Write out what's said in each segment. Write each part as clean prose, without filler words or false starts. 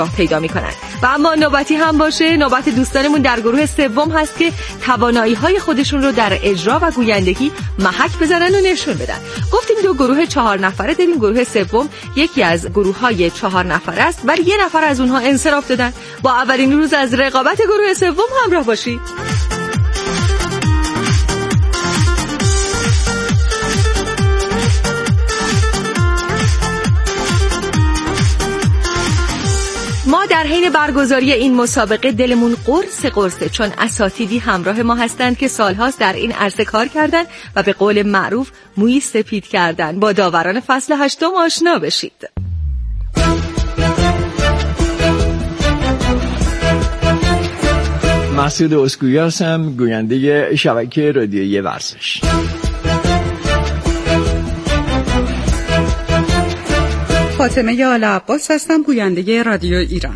پیدا میکنن. و اما نوبتی هم باشه، نوبت دوستانمون در گروه سوم هست که توانایی‌های خودشون رو در اجرا و گویندگی محک بزنن و نشون بدن. گفتیم 2 گروه 4 نفره داریم. گروه سوم یکی از گروه‌های 4 نفره است، ولی 1 نفر از اونها انصراف دادن. با اولین روز از رقابت گروه سوم همراه باشید. ما در حین برگزاری این مسابقه دلمون قرصه، چون اساتیدی همراه ما هستند که سالهاست در این عرصه کار کردن و به قول معروف مویی سپید کردن. با داوران فصل 8 آشنا بشید. مسعود اسکویی هستم، گوینده شبکه رادیویی ورزش. فاطمه آل عباس هستم، گوینده رادیو ایران.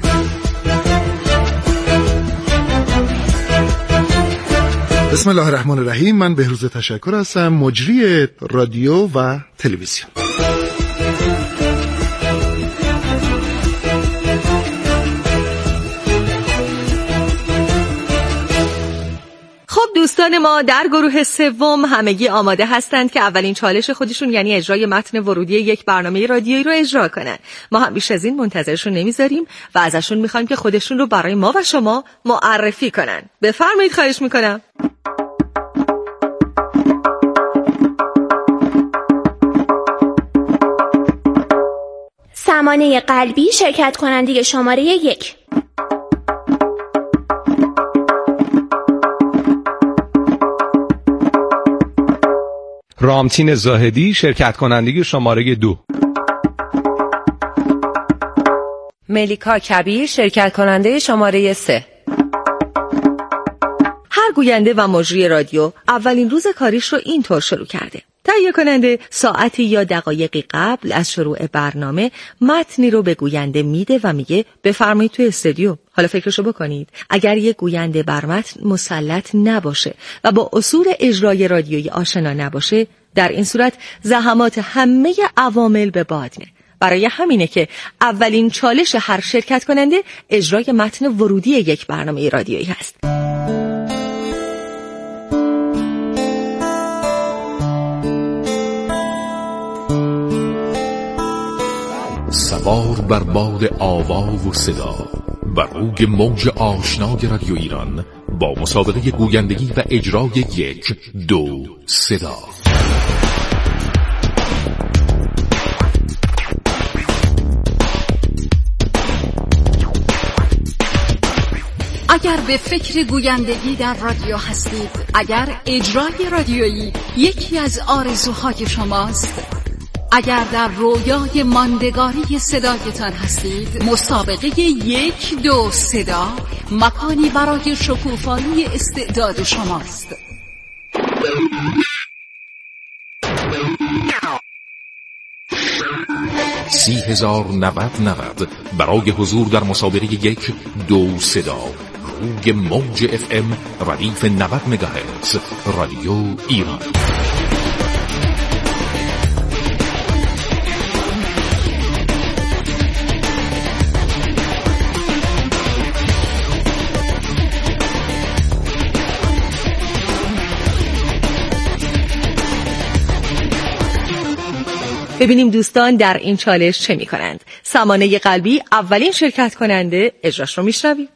بسم الله الرحمن الرحیم. من بهروز تشکر هستم، مجری رادیو و تلویزیون. دوستان ما در گروه سوم همگی آماده هستند که اولین چالش خودشون یعنی اجرای متن ورودی یک برنامه رادیویی رو اجرا کنن. ما هم بیش از این منتظرشون نمیذاریم و ازشون میخوایم که خودشون رو برای ما و شما معرفی کنن. بفرمایید، خواهش میکنم. سمانه قلبی، شرکت کننده شماره 1. رامتین زاهدی، شرکت کننده شماره 2. ملیکا کبیر، شرکت کننده شماره 3. هر گوینده و مجری رادیو اولین روز کاریش رو اینطور شروع کرده. تهیه کننده ساعتی یا دقایقی قبل از شروع برنامه متنی رو به گوینده میده و میگه بفرمایید توی استودیو. حالا فکرشو بکنید، اگر یک گوینده بر متن مسلط نباشه و با اصول اجرای رادیویی آشنا نباشه، در این صورت زحمات همه عوامل به باد میره. برای همینه که اولین چالش هر شرکت کننده اجرای متن ورودی یک برنامه رادیویی هست. سوار بر باد آوا و صدا، بر روی موج آشنای رادیو ایران با مسابقه گویندگی و اجرای 1، 2 صدا. اگر به فکر گویندگی در رادیو هستید، اگر اجرای رادیویی یکی از آرزوهای شماست، اگر در رویای ماندگاری صدایتان هستید، مسابقه 1، 2 صدا مکانی برای شکوفایی استعداد شماست. $30,090 برای حضور در مسابقه 1، 2 صدا روی موج FM ردیف 90 مگاهرتز رادیو ایران. ببینیم دوستان در این چالش چه می کنند. سمانه قلبی اولین شرکت کننده، اجراش رو میشنویم.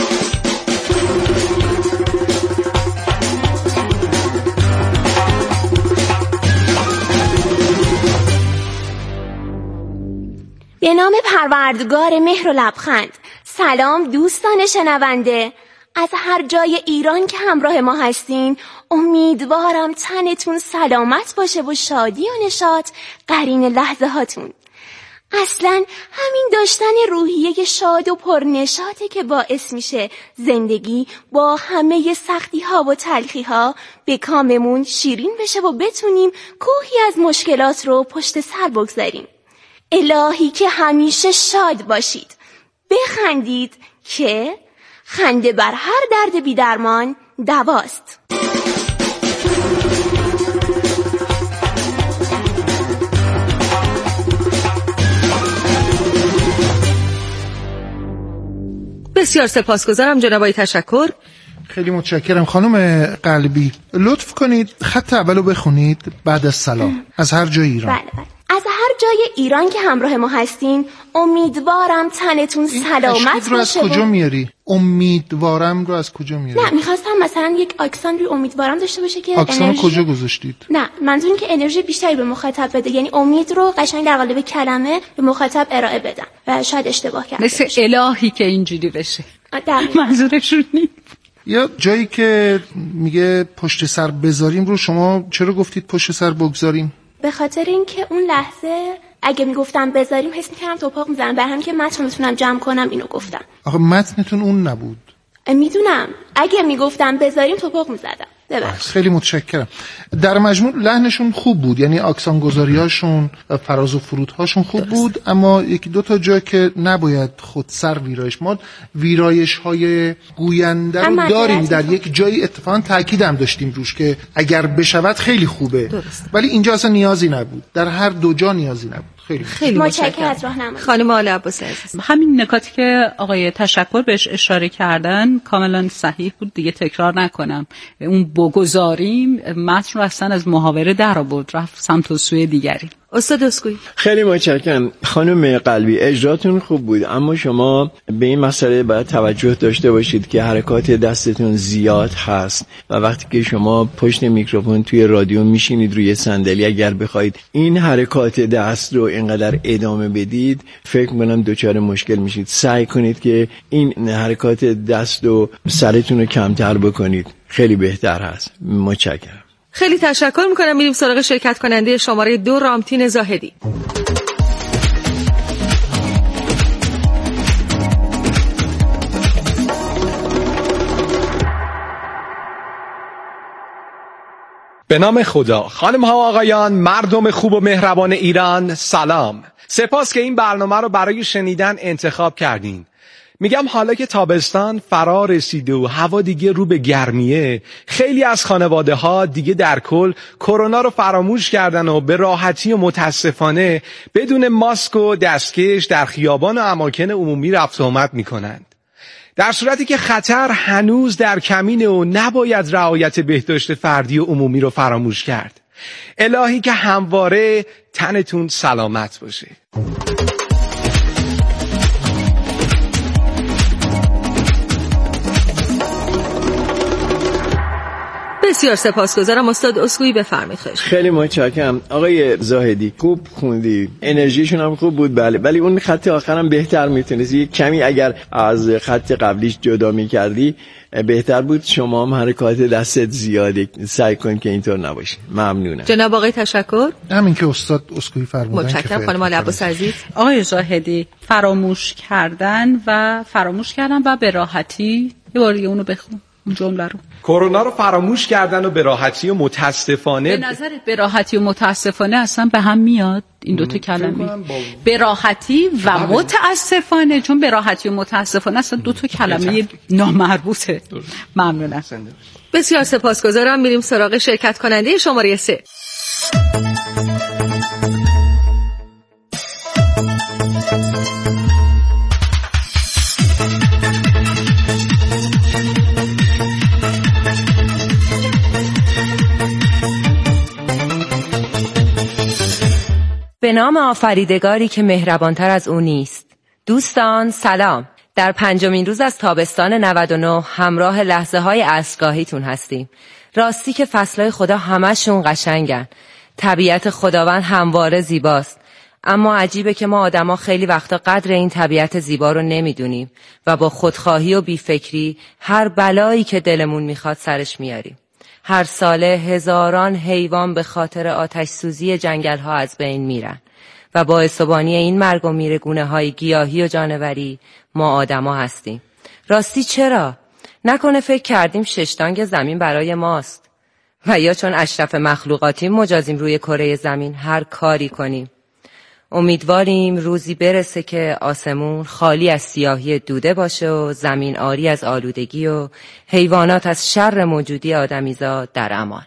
به نام پروردگار مهر و لبخند. سلام دوستان شنونده، از هر جای ایران که همراه ما هستین، امیدوارم تنتون سلامت باشه و شادی و نشاط قرین لحظه هاتون. اصلا همین داشتن روحیه شاد و پرنشاطه که باعث میشه زندگی با همه سختی ها و تلخی ها به کاممون شیرین بشه و بتونیم کوهی از مشکلات رو پشت سر بگذاریم. الهی که همیشه شاد باشید، بخندید که خنده بر هر درد بی درمان دواست. بسیار سپاسگزارم جناب آقای تشکر. خیلی متشکرم خانم قلبی. لطف کنید خط اولو بخونید بعد از سلام. از هر جای ایران. بله. از هر جای ایران که همراه ما هستین امیدوارم تنتون سلامت باشه. رو از کجا میاری؟ امیدوارم رو از کجا میاری؟ نه میخواستم مثلا یک آکسان روی امیدوارم داشته باشه که آکسان کجا گذاشتید؟ نه منظور این که انرژی بیشتری به مخاطب بده، یعنی امید رو قشنگ در قالب کلمه به مخاطب ارائه بدم و شاید اشتباه کرده مثل باشه. الهی که اینجوری بشه. منظورشون نیست. یا جایی که میگه پشت سر بذاریم رو شما چرا گفتید پشت سر بگذاریم؟ به خاطر اینکه اون لحظه اگه میگفتم بذاریم حس میکردم توپاق میزنم، برای همین که متن بتونم جمع کنم اینو گفتم. آخه متنتون اون نبود. میدونم اگه میگفتم بذاریم توپاق میزدم. خیلی متشکرم. در مجموع لحنشون خوب بود، یعنی آکسان گذاریاشون و فراز و فرودهاشون خوب بود، اما یکی دو تا جا که نباید خودسر ویرایش. ما ویرایش های گوینده رو داریم در یک جایی، اتفاقا تاکید هم داشتیم روش که اگر بشود خیلی خوبه. ولی اینجا اصلا نیازی نبود، در هر دو جا نیازی نبود. خیلی متشکرم از راهنمایی خانم آل عباسی عزیز. همین نکاتی که آقای تشکر بهش اشاره کردن کاملا صحیح بود، دیگه تکرار نکنم. اون بگذاریم متن رو اصلا از محاوره در آورد، رفت سمت و سوی دیگری. استاد اسکوئی. خیلی متشکرم خانم قلبی، اجراتون خوب بود، اما شما به این مسئله باید توجه داشته باشید که حرکات دستتون زیاد هست و وقتی که شما پشت میکروفون توی رادیو میشینید روی صندلی، اگر بخواید این حرکات دست رو اینقدر ادامه بدید فکر می‌کنم دچار مشکل میشید. سعی کنید که این حرکات دست رو سرتون رو کمتر بکنید، خیلی بهتر هست. متشکرم. خیلی تشکر میکنم. میریم سراغ شرکت کننده شماره 2 رامتین زاهدی. به نام خدا. خانم ها و آقایان، مردم خوب و مهربان ایران، سلام. سپاس که این برنامه رو برای شنیدن انتخاب کردین. میگم حالا که تابستان فرا رسیده و هوا دیگه رو به گرمیه، خیلی از خانواده ها دیگه در کل کرونا رو فراموش کردن و به راحتی و متاسفانه بدون ماسک و دستکش در خیابان و اماکن عمومی رفت و آمد میکنند. در صورتی که خطر هنوز در کمینه و نباید رعایت بهداشت فردی و عمومی رو فراموش کرد. الهی که همواره تنتون سلامت باشه. بسیار سپاسگزارم. استاد اسکوئی بفرمایید. خیلی متشکرم آقای زاهدی، خوب خوندی، انرژیشون هم خوب بود. بله، ولی اون خط آخرم بهتر میتونستی یک کمی اگر از خط قبلیش جدا میکردی بهتر بود. شما هم حرکات دستت زیاده، سعی کن که اینطور نباشه. ممنونم. جناب آقای تشکر. همین که استاد اسکوئی فرمودن. متشکرم خانم آل عباسی عزیز. آقای زاهدی، فراموش کردن و به راحتی، یه بار دیگه اونو بخون اون جمله رو. کرونا رو فراموش کردن و به راحتی و متاسفانه. به نظر به راحتی و متاسفانه اصلا به هم میاد این دوتا کلمه؟ به راحتی و متاسفانه، چون به راحتی و متاسفانه اصلا دوتا کلمه نامربوطه. ممنونم. بسیار سپاسگزارم. میریم سراغ شرکت کننده شماره 3. به نام آفریدگاری که مهربانتر از او نیست. دوستان سلام. در 5مین روز از تابستان 99 همراه لحظه های عصرگاهیتون هستیم. راستی که فصلهای خدا همشون قشنگن. طبیعت خداوند همواره زیباست. اما عجیبه که ما آدما خیلی وقتا قدر این طبیعت زیبا رو نمیدونیم و با خودخواهی و بیفکری هر بلایی که دلمون میخواد سرش میاریم. هر ساله هزاران حیوان به خاطر آتش سوزی جنگل ها از بین میرن و باعث و بانی این مرگ و میرگونه های گیاهی و جانوری ما آدما هستیم. راستی چرا؟ نکنه فکر کردیم ششتانگ زمین برای ماست و یا چون اشرف مخلوقاتیم مجازیم روی کره زمین هر کاری کنیم. امیدواریم روزی برسه که آسمون خالی از سیاهی دوده باشه و زمین عاری از آلودگی و حیوانات از شر موجودی آدمیزاد در امان.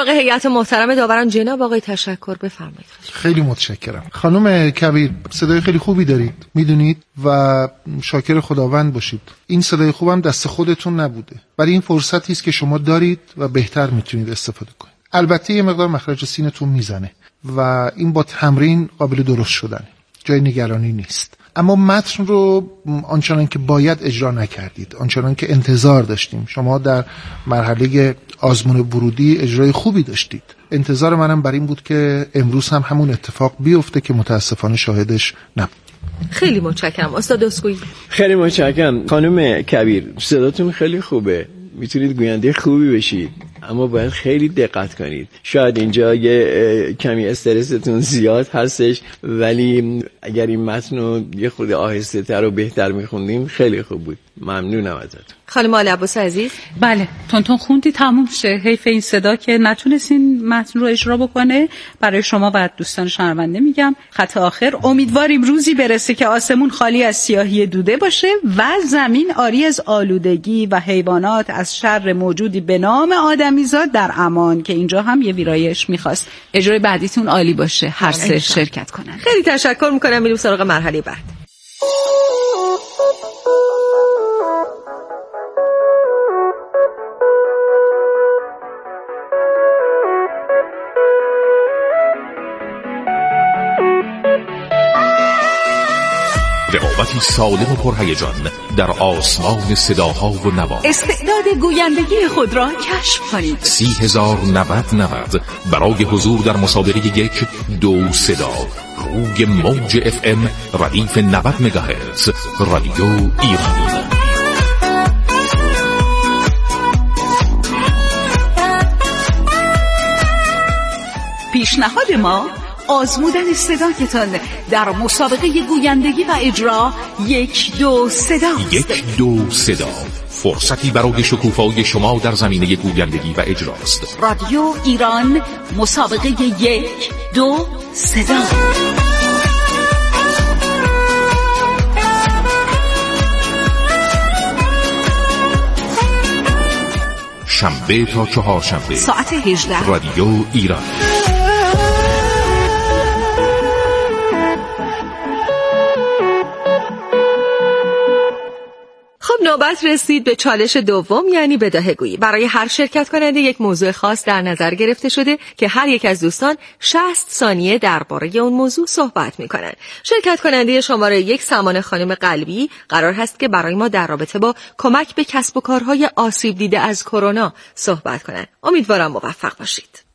سراغ هیئت محترم داوران. جناب آقای تشکر، بفرمایید. خیلی متشکرم. خانم کبیر، صدای خیلی خوبی دارید، میدونید، و شاکر خداوند باشید. این صدای خوبم دست خودتون نبوده، ولی این فرصتی است که شما دارید و بهتر میتونید استفاده کنید. البته یه مقدار مخرج سینتون میزنه و این با تمرین قابل درست شدنه، جای نگرانی نیست. اما متن رو آنچنان که باید اجرا نکردید، آنچنان که انتظار داشتیم. شما در مرحله آزمون ورودی اجرای خوبی داشتید. انتظار منم بر این بود که امروز هم همون اتفاق بیفته که متاسفانه شاهدش نبود. خیلی متشکرم استاد اسکوئی. خیلی متشکرم خانم کبیر، صداتون خیلی خوبه، میتونید گوینده خوبی بشید، اما باید خیلی دقت کنید. شاید اینجا یه کمی استرستون زیاد هستش، ولی اگر این متن رو یه خود آهسته تر و بهتر میخوندیم خیلی خوب بود. ممنونم ازتون. خانم آل عباس عزیز. بله، تونتون خوندی تموم شه. حیف این صدا که نتونستین متن رو اجرا بکنه. برای شما و دوستان شنونده میگم خط آخر: امیدواریم روزی برسه که آسمون خالی از سیاهی دوده باشه و زمین عاری از آلودگی و حیوانات از شر موجودی به نام آدمیزاد در امان، که اینجا هم یه ویرایش میخواست. اجرای بعدیتون عالی باشه، هر سه شرکت کنن. خیلی تشکر میکنم. میریم سراغ مرحله بعد. رقابتی سالم و پرهیجان در آسمان صداها و نوا. استعداد گویندگی خود را کشف کنید. 30,090 برای حضور در مسابقه 1 2 صدا. روی موج FM ردیف 90 مگاهرتز رادیو ایران. پیشنهاد ما آزمودن صدایتان در مسابقه گویندگی و اجرا 1 2 صدا. 1 2 صدا، فرصتی برای شکوفایی شما در زمینه گویندگی و اجراست. رادیو ایران، مسابقه 1 2 صدا. شنبه تا چهارشنبه ساعت 18 رادیو ایران. نوبت رسید به چالش دوم، یعنی بداهه‌گویی. برای هر شرکت کننده یک موضوع خاص در نظر گرفته شده که هر یک از دوستان 60 ثانیه درباره اون موضوع صحبت می‌کنند. شرکت کننده شماره 1 سمان خانم قلبی قرار هست که برای ما در رابطه با کمک به کسب و کارهای آسیب دیده از کرونا صحبت کنند. امیدوارم موفق باشید.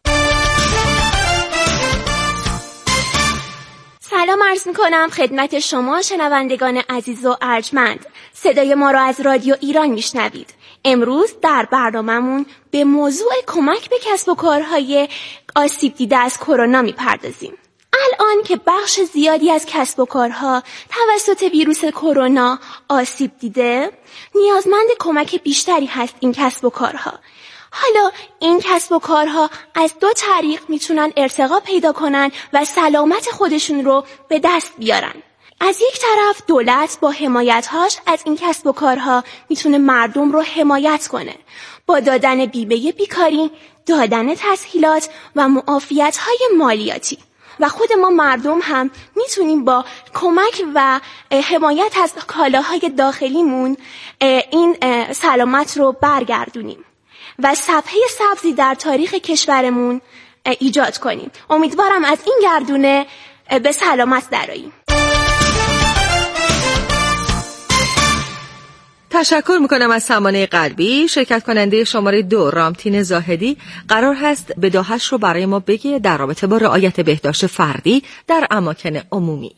سلام عرض می‌کنم خدمت شما شنوندگان عزیز و ارجمند. صدای ما را از رادیو ایران میشنوید. امروز در برنامه‌مون به موضوع کمک به کسب و کارهای آسیب دیده از کرونا میپردازیم. الان که بخش زیادی از کسب و کارها توسط ویروس کرونا آسیب دیده، نیازمند کمک بیشتری هست این کسب و کارها. حالا این کسب و کارها از 2 طریق میتونن ارتقا پیدا کنن و سلامت خودشون رو به دست بیارن. از یک طرف دولت با حمایت‌هاش از این کسب و کارها میتونه مردم رو حمایت کنه با دادن بیمه بیکاری، دادن تسهیلات و معافیت‌های مالیاتی. و خود ما مردم هم میتونیم با کمک و حمایت از کالاهای داخلیمون این سلامت رو برگردونیم و صفحه سبزی در تاریخ کشورمون ایجاد کنیم. امیدوارم از این گردونه به سلامت درآییم. تشکر میکنم از سمانه قلبی. شرکت کننده شماره 2 رامتین زاهدی قرار هست بداهش رو برای ما بگه در رابطه با رعایت بهداشت فردی در اماکن عمومی.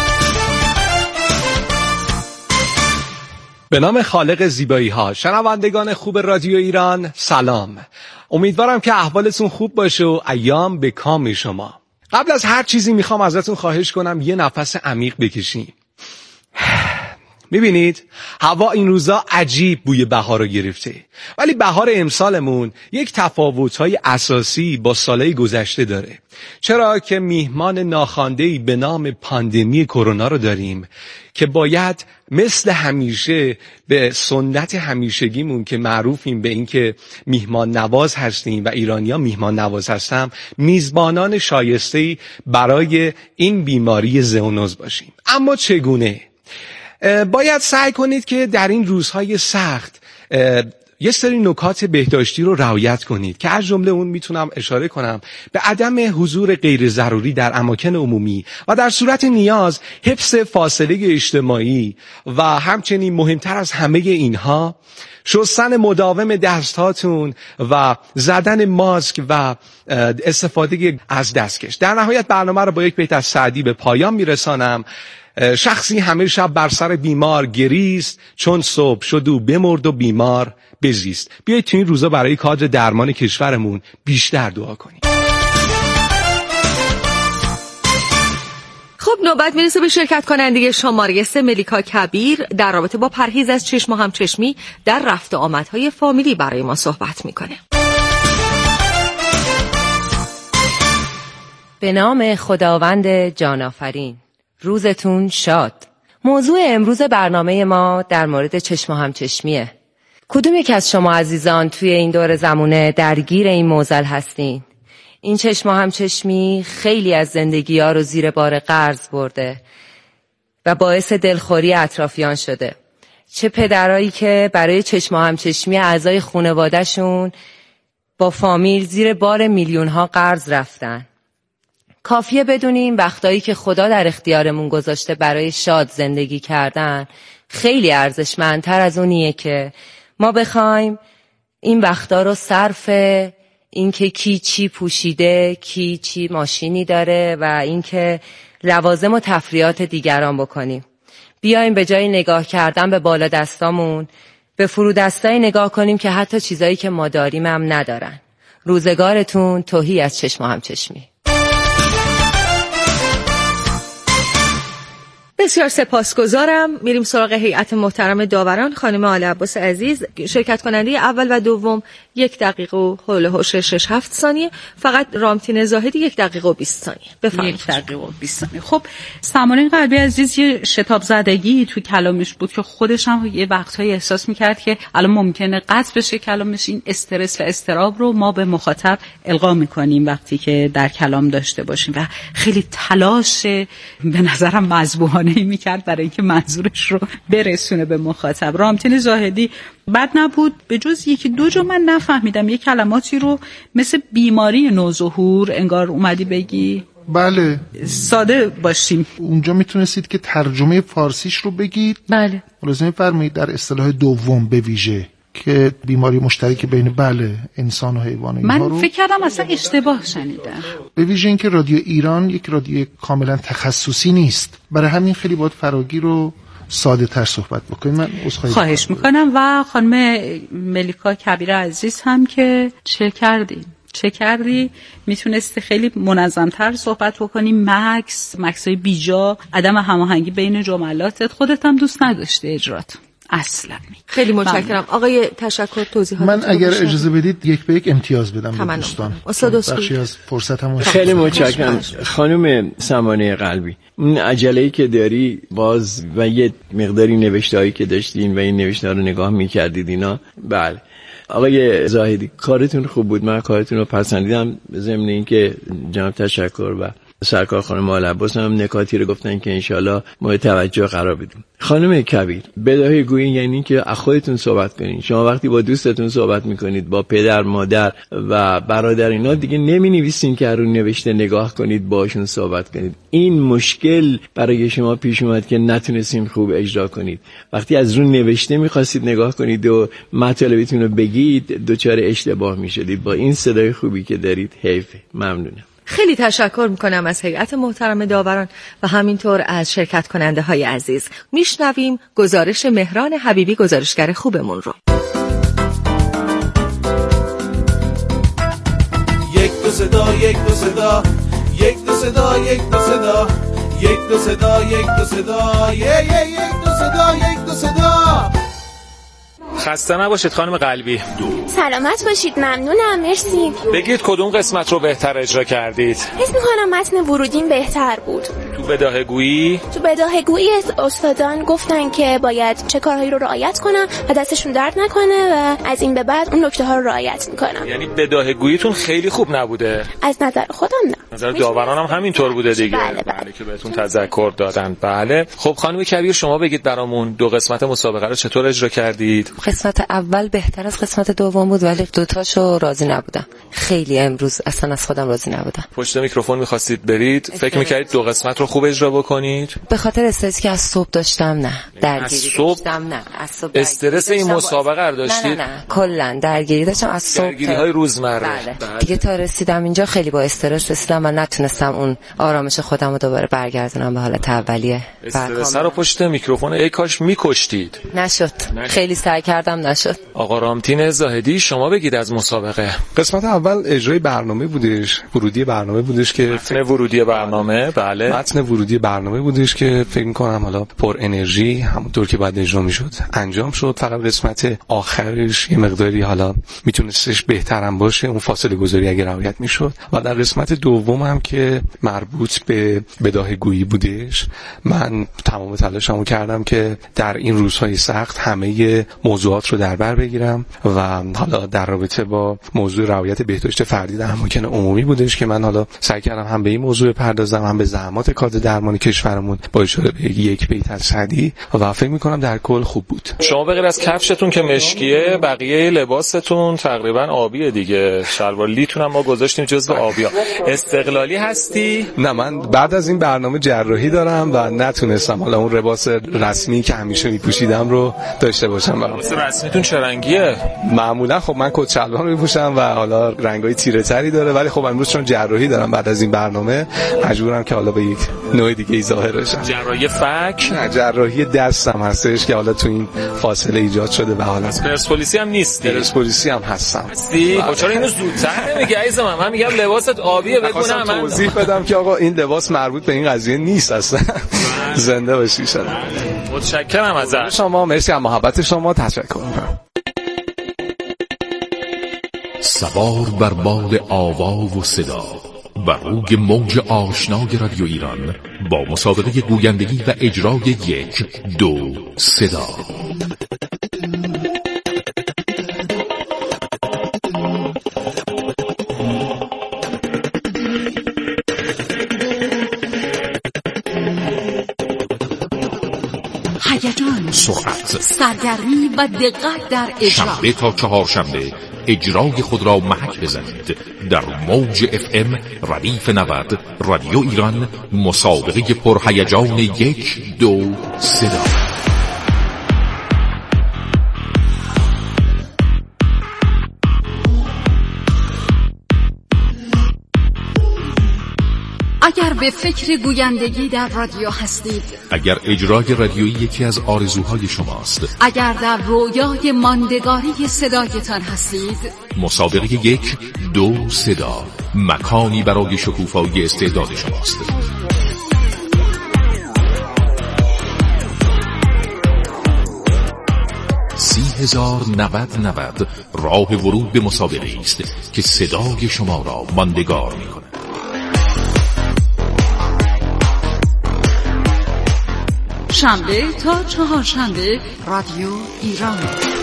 به نام خالق زیبایی ها، شنوندگان خوب رادیو ایران سلام. امیدوارم که احوالتون خوب باشه و ایام به کام شما. قبل از هر چیزی میخوام ازتون خواهش کنم یه نفس عمیق بکشین. میبینید هوا این روزا عجیب بوی بهار رو گرفته، ولی بهار امسالمون یک تفاوت‌های اساسی با سالهای گذشته داره. چرا که میهمان ناخوانده‌ای به نام پاندمی کرونا رو داریم که باید مثل همیشه به سنت همیشگیمون که معروفیم به این که میهمان نواز هستیم و ایرانی‌ها میهمان نواز هستن، میزبانان شایسته‌ای برای این بیماری زئونوز باشیم. اما چگونه؟ باید سعی کنید که در این روزهای سخت یه سری نکات بهداشتی رو رعایت کنید که از جمله اون میتونم اشاره کنم به عدم حضور غیر ضروری در اماکن عمومی و در صورت نیاز حفظ فاصله اجتماعی و همچنین مهمتر از همه اینها شستن مداوم دستهاتون و زدن ماسک و استفاده از دستکش. در نهایت برنامه رو با یک بیت از سعدی به پایان میرسانم. شخصی همه شب بر سر بیمار گریست، چون صبح شد و بمرد و بیمار بزیست. بیایید تو این روزا برای کادر درمان کشورمون بیشتر دعا کنیم. خب نوبت میرسه به شرکت کننده شماره 3 ملیکا کبیر در رابطه با پرهیز از چشم و همچشمی در رفت و آمدهای فامیلی برای ما صحبت میکنه. به نام خداوند جان آفرین. روزتون شاد. موضوع امروز برنامه ما در مورد چشم و همچشمیه. کدوم یک از شما عزیزان توی این دور زمونه درگیر این معضل هستین؟ این چشم و همچشمی خیلی از زندگی‌ها رو زیر بار قرض برده و باعث دلخوری اطرافیان شده. چه پدرایی که برای چشم و همچشمی اعضای خانواده‌شون با فامیل زیر بار میلیون‌ها قرض رفتن. کافیه بدونیم وقتایی که خدا در اختیارمون گذاشته برای شاد زندگی کردن خیلی ارزشمندتر از اونیه که ما بخوایم این وقتا رو صرف اینکه کی چی پوشیده، کی چی ماشینی داره و اینکه لوازم و تفریحات دیگران بکنیم. بیایم به جای نگاه کردن به بالا دستامون به فرودستای نگاه کنیم که حتی چیزایی که ما داریم هم ندارن. روزگارتون تهی از چشم و همچشمی. بسیار سپاسگزارم. میریم سراغ هیئت محترم داوران. خانم آل عباس عزیز، شرکت کننده اول و دوم 1 دقیقه و حول و حوش 6-7 ثانیه، فقط رامتین زاهدی 1 دقیقه و 20 ثانیه. بفرمایید. 1 دقیقه و 20 ثانیه. خب سمانه قلبی عزیز یه شتاب زدگی تو کلامش بود که خودش هم یه وقتایی احساس میکرد که الان ممکنه قطع بشه کلامش. این استرس و استراب رو ما به مخاطب القا میکنیم وقتی که در کلام داشته باشیم و خیلی تلاش به نظرم مذبوحانه میکرد برای اینکه منظورش رو برسونه به مخاطب. رامتین زاهدی بد نبود، به جز 1-2 جا من نفهمیدم. یه کلماتی رو مثل بیماری نوظهور انگار اومدی بگی. بله ساده باشیم. اونجا میتونستید که ترجمه فارسیش رو بگید. بله لازم فرمایید در اصطلاح دوم به ویژه که بیماری مشترک بین انسان و حیوان اینها رو. من فکر کردم اصلا اشتباه شنیدم. به ویژه اینکه رادیو ایران یک رادیو کاملا تخصصی نیست، برای همین خیلی باید فراگیر و ساده تر صحبت بکنید. من خواهش میکنم. و خانم ملیکا کبیر عزیز هم که چه کردی میتونستی خیلی منظمتر صحبت بکنی. مکسای بیجا، عدم هماهنگی بین جملاتت، خودت هم دوست نداشتی اجرات اصلا. خیلی متشکرم آقای تشکر. توضیحات من اگر اجازه بدید 1 به 1 امتیاز بدم به دوستان. بخشی از فرصتمون. خیلی متشکرم خانم سمانه قلبی. اون عجله‌ای که داری باز و یه مقداری نوشته‌هایی که داشتین و این نوشته‌ها رو نگاه می‌کردید اینا. بله آقای زاهدی کارتون خوب بود، من کارتون رو پسندیدم. ضمن اینکه جناب تشکر و سرکار خانم آل عباس هم نکاتی رو گفتن که انشالله مورد توجه قرار بدیم. خانم کبیر بداهه گویی یعنی که از خودتون صحبت کنین. شما وقتی با دوستتون صحبت میکنید، با پدر، مادر و برادر، اینا دیگه نمی نویسین که رو نوشته نگاه کنید باشون صحبت کنید. این مشکل برای شما پیش اومد که نتونستین خوب اجرا کنید. وقتی از رو نوشته میخواستید نگاه کنید و مطالبتون رو بگید دچار اشتباه میشدید. با این صدای خوبی که دارید حیفه. ممنونم. خیلی تشکر میکنم از هیئت محترم داوران و همینطور از شرکت کننده های عزیز. میشنویم گزارش مهران حبیبی، گزارشگر خوبمون رو. یک دو صدا، یک دو صدا، یک دو صدا، یک دو صدا، یک دو صدا، یک دو صدا، یک دو صدا، یک خسته نباشید خانم قلبی. سلامت باشید. ممنونم. مرسی. بگید کدوم قسمت رو بهتر اجرا کردید؟ حس می‌کنم متن ورودیم بهتر بود. تو بداهه‌گویی استادان گفتن که باید چه کارهایی رو رعایت کنم و دستشون درد نکنه و از این به بعد اون نکته‌ها رو رعایت می‌کنم. یعنی بداهه‌گوییتون خیلی خوب نبوده؟ از نظر خودم نه. نظر داوران هم همینطور بوده دیگه. بله که بهتون تذکر دادن. بله. خب خانم کبیر شما بگید برامون دو قسمت مسابقه رو چطور اجرا کردید؟ قسمت اول بهتر از قسمت دوم بود ولی دوتاشو راضی نبودم. خیلی امروز اصلا از خودم راضی نبودم. پشت میکروفون می‌خواستید برید؟ فکر می‌کردید دو قسمت رو خوب اجرا بکنید؟ به خاطر استرسی که از صبح داشتم نه. درگیری داشتم نه. از صبح استرس این مسابقه رو داشتید؟ نه کلا درگیری داشتم از صبح. درگیری‌های روزمره. بله. دیگه تا رسیدم اینجا خیلی با استرس رسیدم و نتونستم اون آرامش خودم رو دوباره برگردونم به حالت اولیه. استرس رو پشت میکروفون ای کاش می‌کشتید. نشد. خیلی سعی کردم نشد. آقا رامتین زاهدی شما بگید از مسابقه. قسمت اول اجرای برنامه بودش، ورودی برنامه بودش که متن ورودی برنامه. بله. متن ورودی برنامه بودش که فکر می‌کنم حالا پر انرژی همونطور که باید اجرا می‌شد انجام شد. فقط قسمت آخرش یه مقداری حالا میتونستش بهترم باشه، اون فاصله گذاری اگه رعایت می‌شد. و در قسمت دوم هم که مربوط به بداهه‌گویی بودش من تمام تلاشمو کردم که در این روزهای سخت همه موضوعات رو در بر بگیرم و حالا در رابطه با موضوع رعایت بهداشت فردی در اماکن عمومی بودش که من حالا سعی کردم هم به این موضوع بپردازم هم به زحمات کادر درمانی کشورمون با اشاره به یک بیت از سعدی و فکر می‌کنم در کل خوب بود. شما بغیر از کفشتون که مشکیه بقیه لباستون تقریبا آبیه دیگه. شلوار لیتون هم ما گذاشتیم جزو آبیا. استقلالی هستی؟ نه من بعد از این برنامه جراحی دارم و نتونستم حالا اون لباس رسمی که همیشه میپوشیدم رو داشته باشم. لباس رسمیتون چه رنگیه؟ معمولا خب من کت شلوار میپوشم و حالا رنگای تیره تری داره ولی خب امروز چون جراحی دارم بعد از این برنامه مجبورم که حالا به یک نوع دیگه ظاهر بشم. جراحی فک؟ نه جراحی دستم هستش که حالا تو این فاصله ایجاد شده و حالا پرسپولیسی هم نیستی؟ پرسپولیسی هم هستم. هستی؟ خب چرا اینو زودتر نمیگی عزیزم؟ من میگم لباست آبیه بگونم من توضیح بدم که آقا این لباس مربوط به این قضیه نیست اصلا. زنده باشی شد. متشکرم ازت. شما مرسی از محبت شما. تشکر می‌کنم. سوار بر باد آوا و صدا بر روی موج آشنای رادیو ایران با مسابقه گویندگی و اجرای 1 2 صدا. هیجان، سرعت، سرگرمی و دقت در اجرا. شنبه تا چهارشنبه اجرای خود را محک بزنید در موج FM ردیف 90 رادیو ایران. مسابقه پرهیجان 1 2 صدا. اگر به فکر گویندگی در رادیو هستید، اگر اجرای رادیویی یکی از آرزوهای شماست، اگر در رویای ماندگاری صدایتان هستید، مسابقه 1 2 صدا مکانی برای شکوفایی استعداد شماست. $30,090 راه ورود به مسابقه است که صدای شما را ماندگار می‌کند. شنبه تا چهارشنبه رادیو ایران.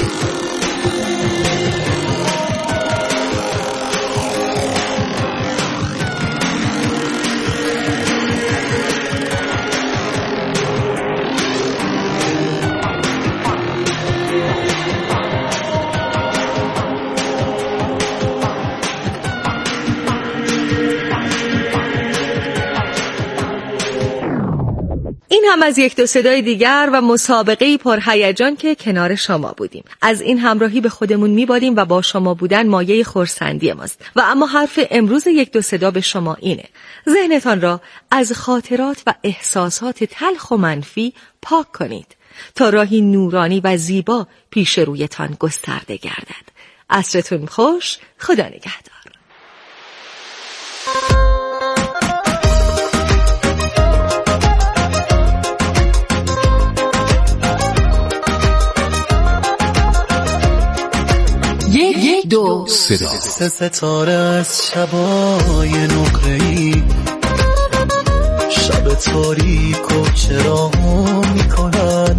این هم از 1 2 صدای دیگر و مسابقه پرهیجان که کنار شما بودیم. از این همراهی به خودمون میباریم و با شما بودن مایه خرسندی ماست. و اما حرف امروز 1 2 صدا به شما اینه: ذهنتان را از خاطرات و احساسات تلخ و منفی پاک کنید تا راهی نورانی و زیبا پیش رویتان گسترده گردد. عصرتون خوش. خدا نگهدار. دو صدا. سه ستاره از شبای نقره‌ای، شب تاریک و چراغ میکنن،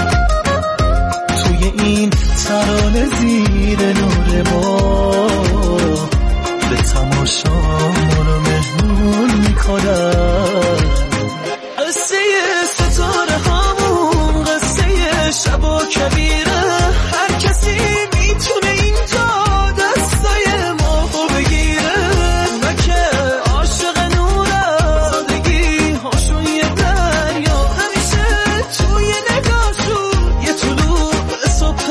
توی این ترانه زیر نور ما به تماشا منو مهمون میکنن. قصه ستاره همون قصه شب و کبیره، هر کسی میتونه اینجا دستای ما بگیره. نه که عاشق نوره، سادگی هاشون یه دریا، همیشه توی نگاهشون یه طلوع صبح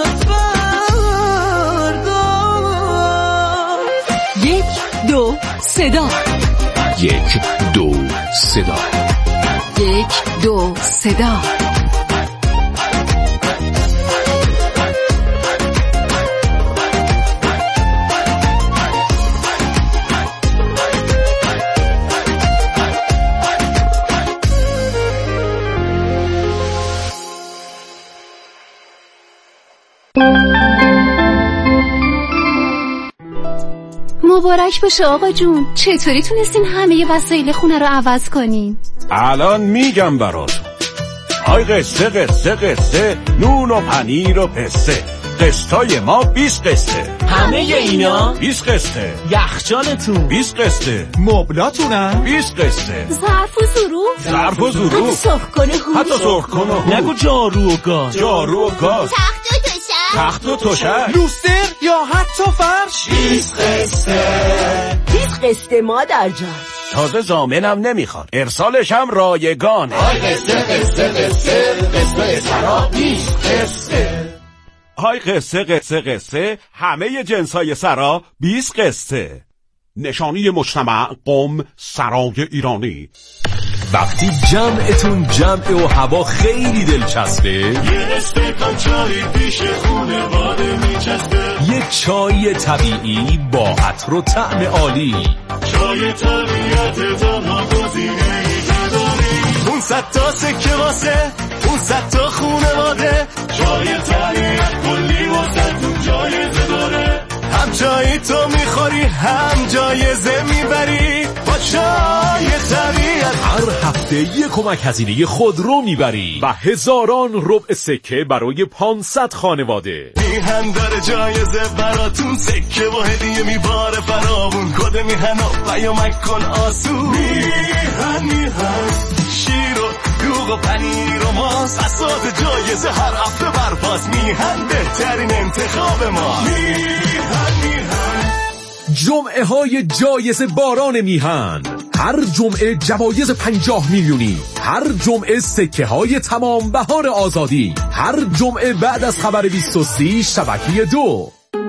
فردا. 1 2 صدا. 1 2 صدا. 1 2 صدا. مبارک باشه آقا جون، چطوری تونستین همه وسایل خونه رو عوض کنین؟ الان میگم براتون. های قصه قصه قصه، نون و پنیر و پسته، قسطای ما 20 قسطه. همه اینا 20 قسطه. یخچالتون 20 قسطه. مبلاتونم 20 قسطه. ظرف و ظروف حتی سرخ کنه. نگو جارو و گاز. تخت و تشک. لوستر یا حتی فرش. 20 قسطه مادر جان. تازه ضامنم نمیخواد، ارسالش هم رایگانه. های قصه سرا 20 قسطه. های قصه همه جنسای سرا 20 قسطه. نشانی مجتمع قم سرای ایرانی. وقتی جمعتون جمع و هوا خیلی دلچسبه، یه استکان چای پیش خونواده میچسبه، یک چای طبیعی با عطر و طعم عالی، چای طبیعت تنها گزینه‌ای نداری. اون 100 تا سکه واسه اون 100 تا خونواده، چای طبیعت کلی واسه جایزه داره. هم جایی تو میخوری هم جایزه میبری با چای طبیعت. هر هفته یک کمک هزینه خودرو میبری و هزاران ربع سکه برای 500 خانواده. میهن داره جایزه براتون، سکه و هدیه میباره فراوون. کد میهن و پیامک کن آسون. میهن شیر و دوغ و پنیر و ماست، اسات جایزه هر هفته برپاس. میهن بهترین انتخاب ما. جمعه های جایزه باران میهن، هر جمعه جوایز 50 میلیونی، هر جمعه سکه های تمام بهار آزادی، هر جمعه بعد از خبر 23 شبکه 2.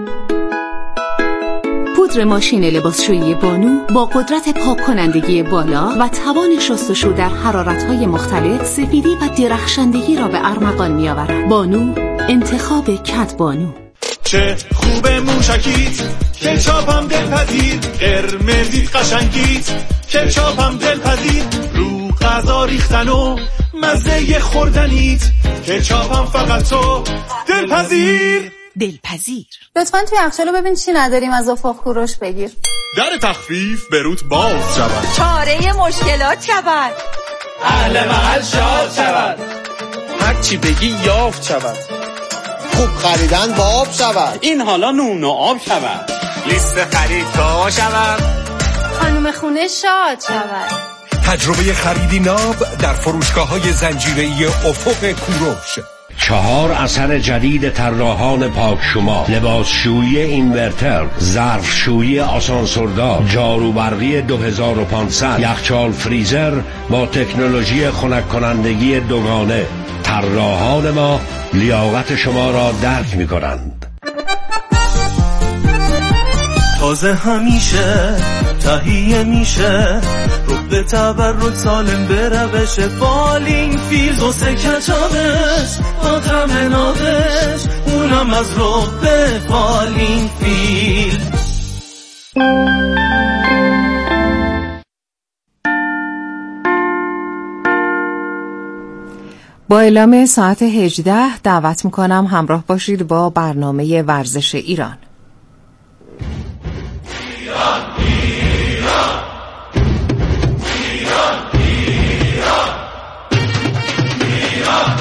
پودر ماشین لباسشویی بانو با قدرت پاک کنندگی بالا و توان شستشو در حرارت‌های مختلف، سفیدی و درخشندگی را به ارمغان می‌آورد. بانو، انتخاب کد بانو. چه خوبه موشکیت، کچاپم دلپذیر، قرمزی قشنگیت، کچاپم دلپذیر، رو غذا ریختن و مزه خوردنیت، کچاپم فقط تو دلپذیر. لطفاً توی یخچالو ببین چی نداریم، از افق کوروش بگیر. در تخفیف به روت باز شود، چاره مشکلات شود، اهل محل شاد شود، هر چی بگی یافت شود، خوب خریدن با آب شود، این حالا نون و آب شود، لیست خرید تا شود، خانم خونه شاد شود. تجربه خریدی ناب در فروشگاه‌های زنجیره‌ای افق کوروش. 4 اثر جدید طراحان پاکشما: لباسشویی اینورتر، ظرفشویی آسانسوردار، جارو برقی 2500، یخچال فریزر با تکنولوژی خنک کنندگی دوگانه. طراحان ما لیاقت شما را درک می‌کنند. تازه همیشه تهیه میشه، رو به تبرک سالم به روش فالینگ فیلز و سکچابش با طعم نابش، اونم از رو به فالینگ فیلز. با اعلام ساعت 18 دعوت میکنم همراه باشید با برنامه ورزش ایران.